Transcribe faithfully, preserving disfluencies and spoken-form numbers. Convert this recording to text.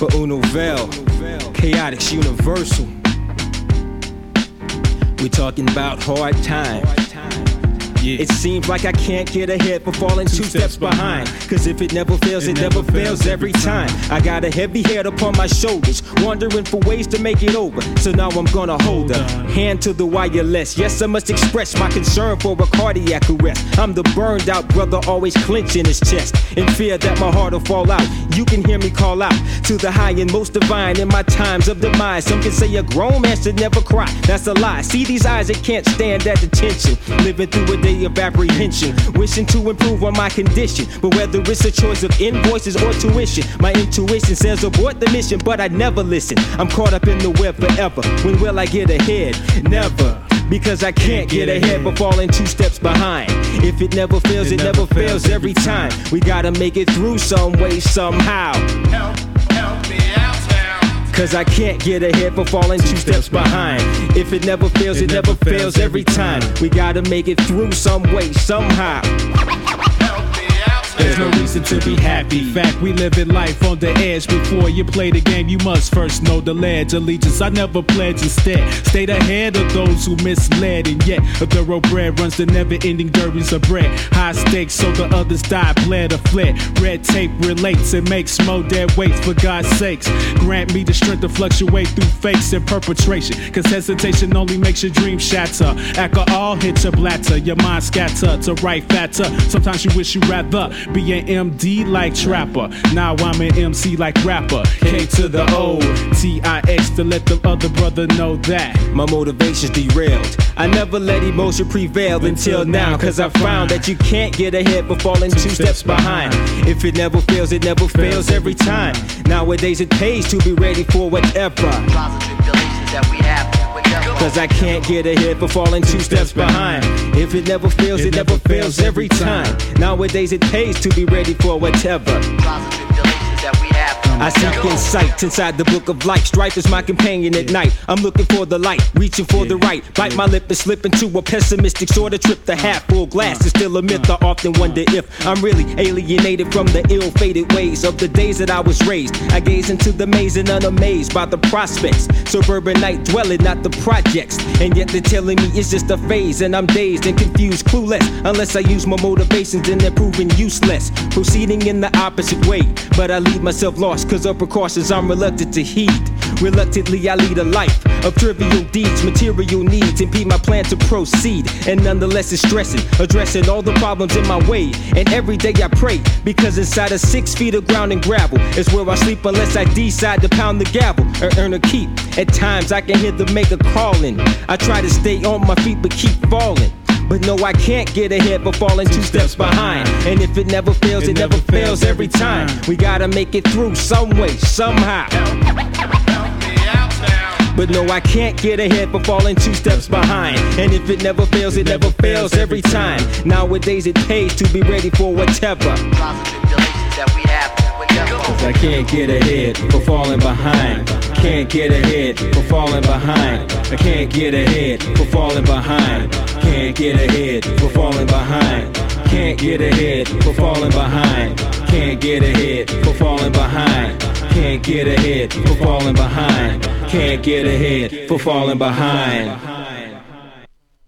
for Unovel, Chaotix Universal. We're talking about hard time. Yeah. It seems like I can't get ahead for falling two, two steps, steps behind. Cause if it never fails, it, it never, never fails, fails every time. I got a heavy head upon my shoulders, wondering for ways to make it over. So now I'm gonna hold a hand to the wireless. Yes, I must express my concern for a cardiac arrest. I'm the burned out brother, always clenching his chest, in fear that my heart will fall out. You can hear me call out to the high and most divine in my times of demise. Some can say a grown man should never cry. That's a lie. See these eyes, they can't stand that attention. Living through a day of apprehension, wishing to improve on my condition. But whether it's a choice of invoices or tuition, my intuition says abort the mission, but I never listen. I'm caught up in the web forever. When will I get ahead? Never. Because I can't get ahead but falling two steps behind. If it never fails, it never fails every time. We gotta make it through some way, somehow. Help, help me out now. Cause I can't get ahead for falling two steps behind. If it never fails, it never fails every time. We gotta make it through some way, somehow. There's no reason to be happy. Fact, we live in life on the edge. Before you play the game, you must first know the ledge. Allegiance, I never pledge. Instead, stayed ahead of those who misled. And yet, a thoroughbred runs the never-ending derbies of bread. High stakes, so the others die, bled or fled. Red tape relates and makes more dead weights. For God's sakes, grant me the strength to fluctuate through fakes and perpetration. Cause hesitation only makes your dreams shatter. Alcohol hits your bladder, your mind scatter to right fatter. Sometimes you wish you'd rather be an M D like Trapper. Now I'm an M C like rapper. K to the O, T I X to let the other brother know that my motivation's derailed. I never let emotion prevail until now. Cause I found that you can't get ahead but falling two steps behind. If it never fails, it never fails every time. Nowadays it pays to be ready for whatever. That we have. Cause I can't get ahead for falling two steps behind. If it never fails, it never fails every time. Nowadays it pays to be ready for whatever. I seek insight inside the book of life. Strife is my companion at night. I'm looking for the light, reaching for the right. Bite my lip and slip into a pessimistic sort of trip. The half full glass is still a myth. I often wonder if I'm really alienated from the ill-fated ways of the days that I was raised. I gaze into the maze and unamazed by the prospects. Suburban night dwelling, not the projects. And yet they're telling me it's just a phase. And I'm dazed and confused, clueless. Unless I use my motivations, then they're proving useless. Proceeding in the opposite way, but I leave myself lost. Cause of precautions I'm reluctant to heed. Reluctantly I lead a life of trivial deeds. Material needs impede my plan to proceed. And nonetheless it's stressing, addressing all the problems in my way. And every day I pray, because inside of six feet of ground and gravel is where I sleep unless I decide to pound the gavel or earn a keep. At times I can hear the maker calling. I try to stay on my feet but keep falling. But no, I can't get ahead but falling two steps behind. And if it never fails, it, it never fails every time. We gotta make it through some way, somehow. But no, I can't get ahead but falling two steps behind. And if it never fails, it never fails every time. Nowadays it pays to be ready for whatever. Cause I can't get ahead for falling behind. Can't get ahead for falling behind. I can't get ahead for falling behind. Can't get ahead for falling behind. Can't get ahead for falling behind. Can't get ahead for falling behind. Can't get ahead for falling behind. Can't get ahead for falling behind.